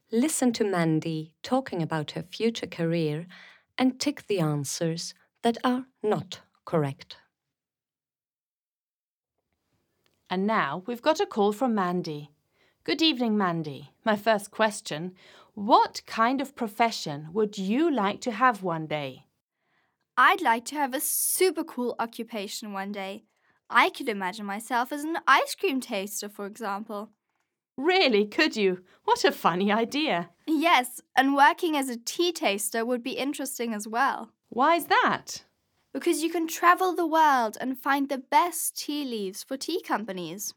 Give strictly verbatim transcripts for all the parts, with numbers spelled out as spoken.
Listen to Mandy talking about her future career and tick the answers that are not correct. And now we've got a call from Mandy. Good evening, Mandy. My first question, what kind of profession would you like to have one day? I'd like to have a super cool occupation one day. I could imagine myself as an ice cream taster, for example. Really, could you? What a funny idea. Yes, and working as a tea taster would be interesting as well. Why's that? Because you can travel the world and find the best tea leaves for tea companies.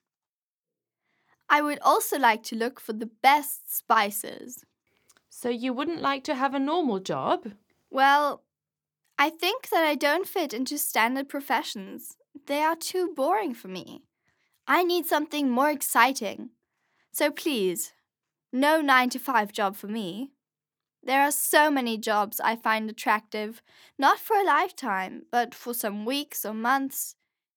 I would also like to look for the best spices. So you wouldn't like to have a normal job? Well, I think that I don't fit into standard professions. They are too boring for me. I need something more exciting. So please, no nine to five job for me. There are so many jobs I find attractive, not for a lifetime, but for some weeks or months.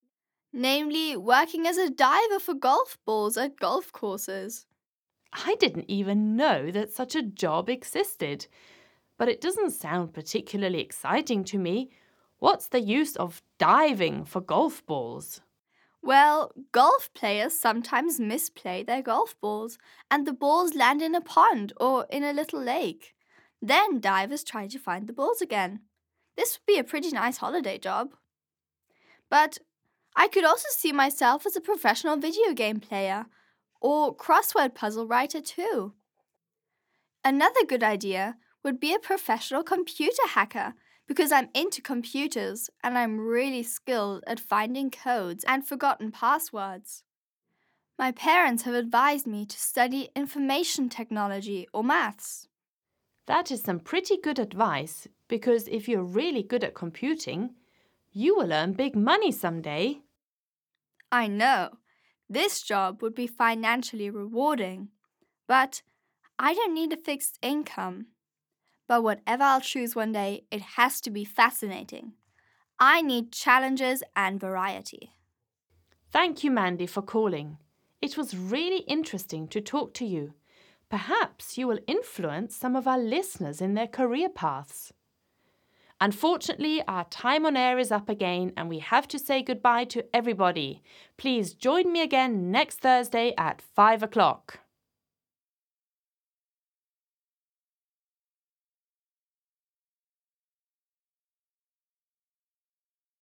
Namely, working as a diver for golf balls at golf courses. I didn't even know that such a job existed. But it doesn't sound particularly exciting to me. What's the use of diving for golf balls? Well, golf players sometimes misplay their golf balls, and the balls land in a pond or in a little lake. Then divers try to find the balls again. This would be a pretty nice holiday job. But I could also see myself as a professional video game player or crossword puzzle writer too. Another good idea would be a professional computer hacker because I'm into computers and I'm really skilled at finding codes and forgotten passwords. My parents have advised me to study information technology or maths. That is some pretty good advice because if you're really good at computing, you will earn big money someday. I know. This job would be financially rewarding, but I don't need a fixed income. But whatever I'll choose one day, it has to be fascinating. I need challenges and variety. Thank you, Mandy, for calling. It was really interesting to talk to you. Perhaps you will influence some of our listeners in their career paths. Unfortunately, our time on air is up again and we have to say goodbye to everybody. Please join me again next Thursday at five o'clock.